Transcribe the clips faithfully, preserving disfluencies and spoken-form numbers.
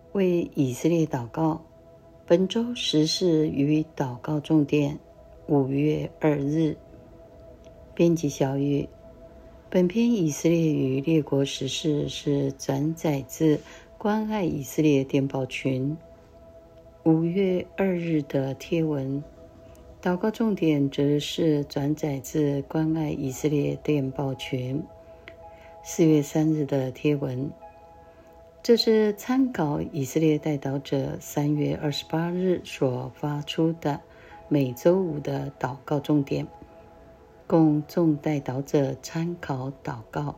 为以色列祷告。本周时事与祷告重点，五月二日。编辑小雨，本篇以色列与列国时事是转载自关爱以色列电报群五月二日的贴文，祷告重点则是转载自关爱以色列电报群四月三日的贴文。这是参考以色列代祷者三月二十八日所发出的每周五的祷告重点，供众代祷者参考祷告。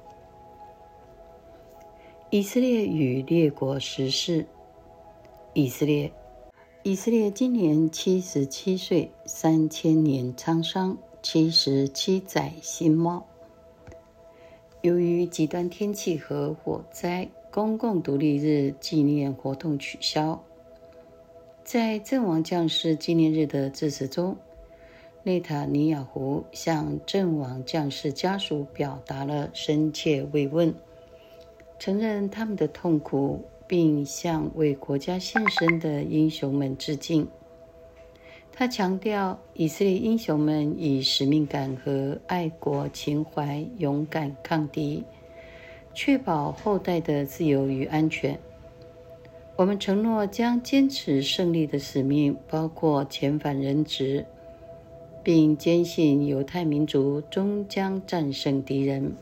以色列与列国时事。以色列以色列今年七十七岁，三千年沧桑，七十七载新貌。由于极端天气和火灾，公共独立日纪念活动取消。在阵亡将士纪念日的致辞中，内塔尼亚胡向阵亡将士家属表达了深切慰问，承认他们的痛苦，并向为国家献身的英雄们致敬。他强调，以色列英雄们以使命感和爱国情怀勇敢抗敌，确保后代的自由与安全。我们承诺将坚持胜利的使命，包括遣返人质，并坚信犹太民族终将战胜敌人。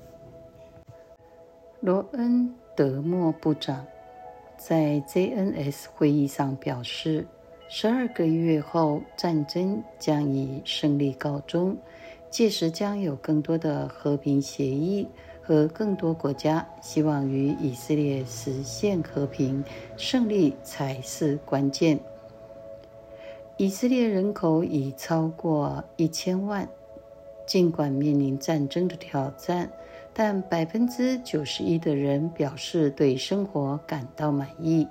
罗恩·德莫部长在 J N S 会议上表示，十二个月后战争将以胜利告终，届时将有更多的和平协议和更多国家希望与以色列实现和平，胜利才是关键。以色列人口已超过一千万，尽管面临战争的挑战，但百分之九十一的人表示对生活感到满意。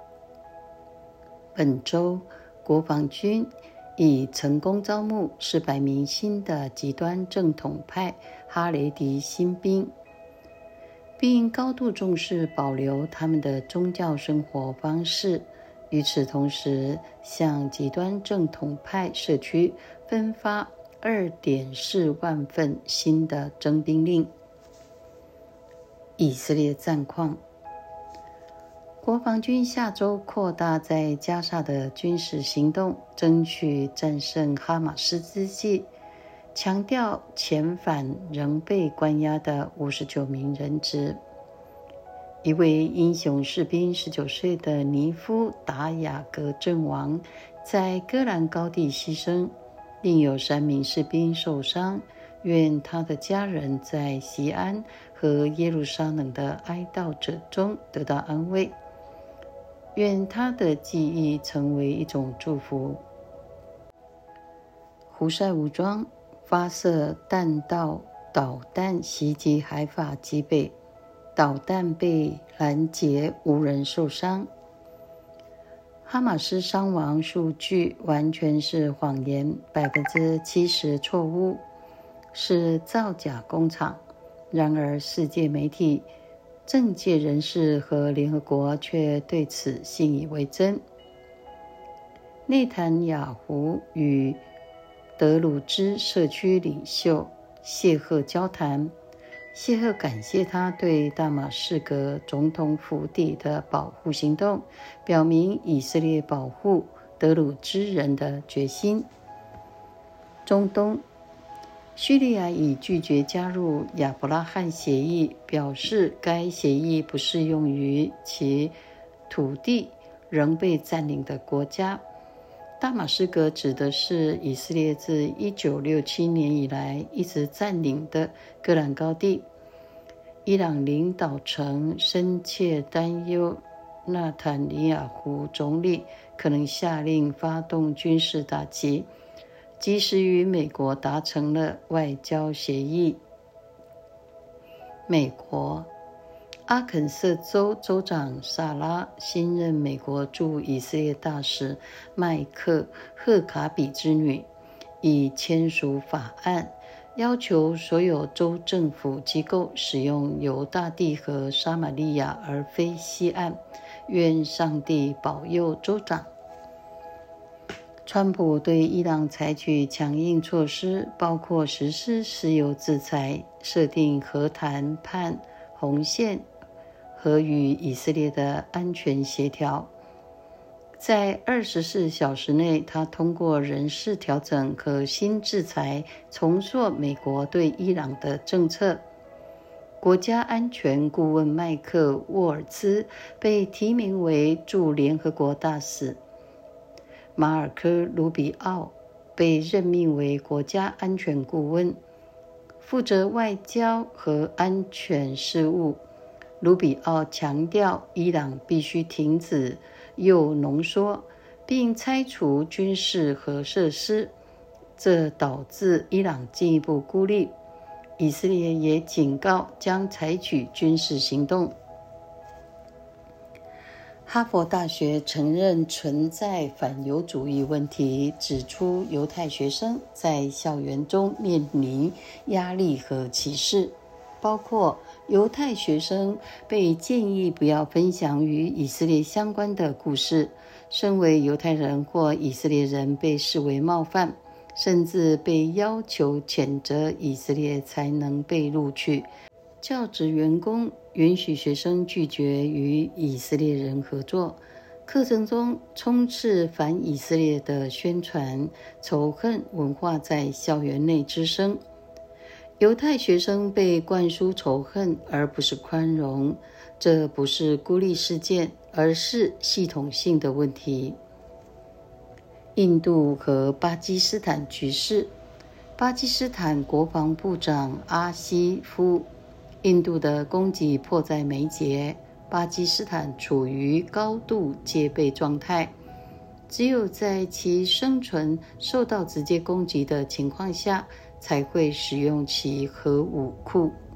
本周，国防军已成功招募四百名新的极端正统派哈雷迪新兵，并高度重视保留他们的宗教生活方式。与此同时，向极端正统派社区分发 二点四万份新的征兵令。以色列战况。国防军下周扩大在加沙的军事行动，争取战胜哈马斯之际，强调遣返仍被关押的五十九名人质。一位英雄士兵十九岁的尼夫达雅格阵亡，在戈兰高地牺牲，另有三名士兵受伤。愿他的家人在锡安和耶路撒冷的哀悼者中得到安慰，愿他的记忆成为一种祝福。胡塞武装发射弹道导弹袭击海法基北，导弹被拦截，无人受伤。哈马斯伤亡数据完全是谎言， 百分之七十 错误，是造假工厂。然而世界媒体、政界人士和联合国却对此信以为真。内塔尼亚胡与德鲁兹社区领袖谢赫交谈，谢赫感谢他对大马士革总统府邸的保护行动，表明以色列保护德鲁兹人的决心。中东，叙利亚已拒绝加入亚伯拉罕协议，表示该协议不适用于其土地仍被占领的国家。大马士革指的是以色列自一九六七年以来一直占领的戈兰高地。伊朗领导层深切担忧纳坦尼亚胡总理可能下令发动军事打击，即使与美国达成了外交协议。美国阿肯色州州长萨拉新任美国驻以色列大使麦克赫卡比之女，已签署法案，要求所有州政府机构使用犹大地和撒玛利亚而非西岸， 愿上帝保佑州长。川普对伊朗采取强硬措施，包括实施石油制裁、设定核谈判红线和与以色列的安全协调。在二十四小时内，他通过人事调整可新制裁，重塑美国对伊朗的政策。国家安全顾问麦克·沃尔兹被提名为驻联合国大使，马尔科·卢比奥被任命为国家安全顾问，负责外交和安全事务。卢比奥强调，伊朗必须停止铀浓缩，并拆除军事核设施，这导致伊朗进一步孤立。以色列也警告将采取军事行动。哈佛大学承认存在反犹主义问题，指出犹太学生在校园中面临压力和歧视，包括犹太学生被建议不要分享与以色列相关的故事，身为犹太人或以色列人被视为冒犯，甚至被要求谴责以色列才能被录取。教职员工允许学生拒绝与以色列人合作，课程中充斥反以色列的宣传，仇恨文化在校园内滋生。犹太学生被灌输仇恨而不是宽容，这不是孤立事件，而是系统性的问题。印度和巴基斯坦局势，巴基斯坦国防部长阿西夫，印度的攻击迫在眉睫，巴基斯坦处于高度戒备状态，只有在其生存受到直接攻击的情况下，才会使用其核武库。